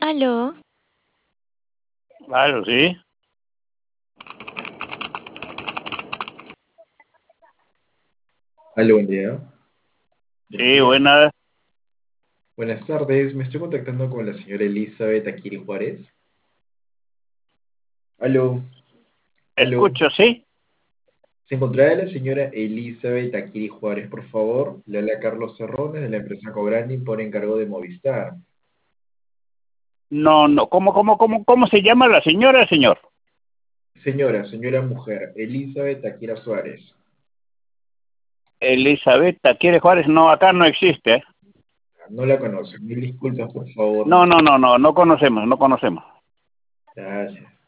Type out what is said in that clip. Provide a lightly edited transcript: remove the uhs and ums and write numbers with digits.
Aló, Claro, sí. Aló, buen día. Buenos Sí, días. buenas. Buenas tardes. Me estoy contactando con la señora Elizabeth Akiri Juárez. Aló, aló. Escucho, sí. ¿Se encontrará la señora Elizabeth Akiri Juárez, por favor? Le habla Carlos Cerrones de la empresa Cobrani por encargo de Movistar. No, no. ¿Cómo se llama la señora, señor? Señora mujer, Elizabeth Akira Suárez. Elizabeth, ¿quiere Juárez? No, acá no existe. ¿Eh? No la conozco. Mil disculpas, por favor. No, no conocemos, no conocemos. Gracias.